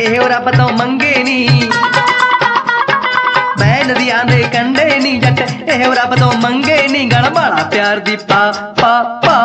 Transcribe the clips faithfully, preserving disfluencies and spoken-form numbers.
ਇਹੋ ਰੱਬ ਤੋਂ ਮੰਗੇ ਨੀ ਮੈਂ ਨਦੀਆਂ ਦੇ ਕੰਢੇ ਨੀ ਜੱਟ ਇਹੋ ਰੱਬ ਤੋਂ ਮੰਗੇ ਨੀ ਗਲ ਵਾਲਾ ਪਿਆਰ ਦੀ ਪਾ ਪਾ ਪਾ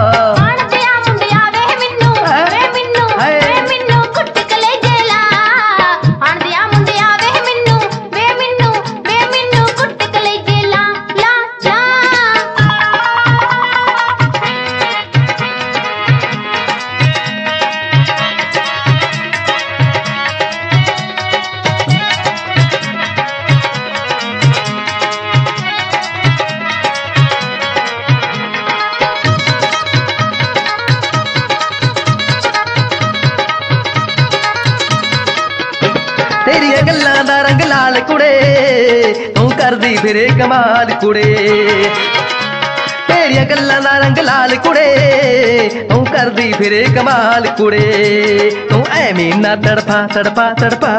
तेरिया गल्लां दा रंग लाल कुड़े तू करदी फिरे कमाल कुड़े तेरिया गल्लां दा रंग लाल कुड़े तू करदी फिरे कमाल कुड़े तू ऐवें ना तड़फा तड़फा तड़फा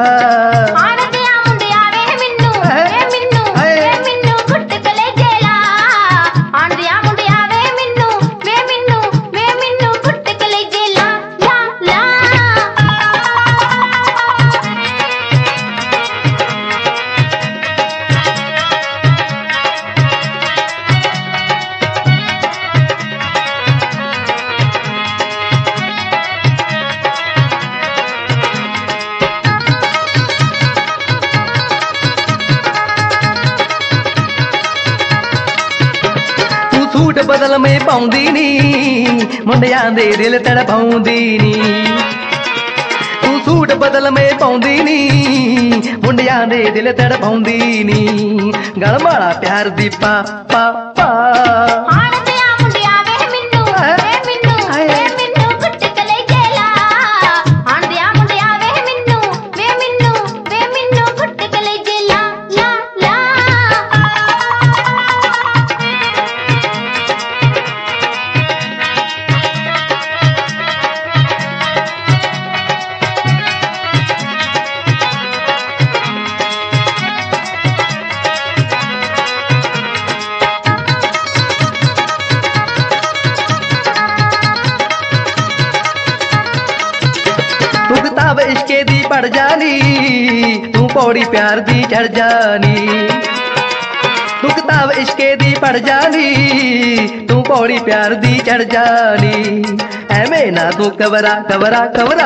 सूट बदल में पाउंदी नी मुंडियां दे दिल तड़पाउंदी नी तू सूट बदल में पाउंदी नी मुंडियां दे दिल तड़पाउंदी नी गल वाला प्यार दी पा पा पा तू किताब इश्के दी पढ़ जानी तू पौड़ी प्यार दी चढ़ जानी तू किताब इश्के दी पढ़ जानी तू पौड़ी प्यार दी चढ़ जानी ऐवें ना तू कवरा कवरा कवरा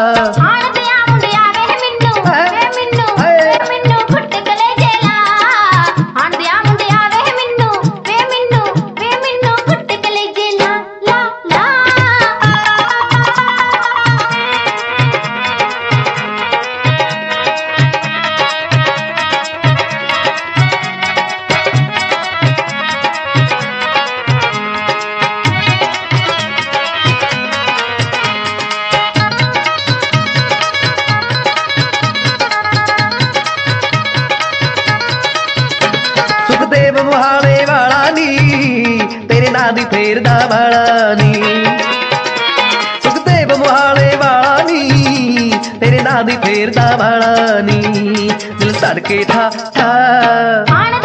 सुखदेव मुहाले वाला नी तेरे नां दी फेरदा वाला नी सुखदेव मुहाले वाला नी तेरे नां दी फेरदा वाला नी दिल धड़के ठा ठा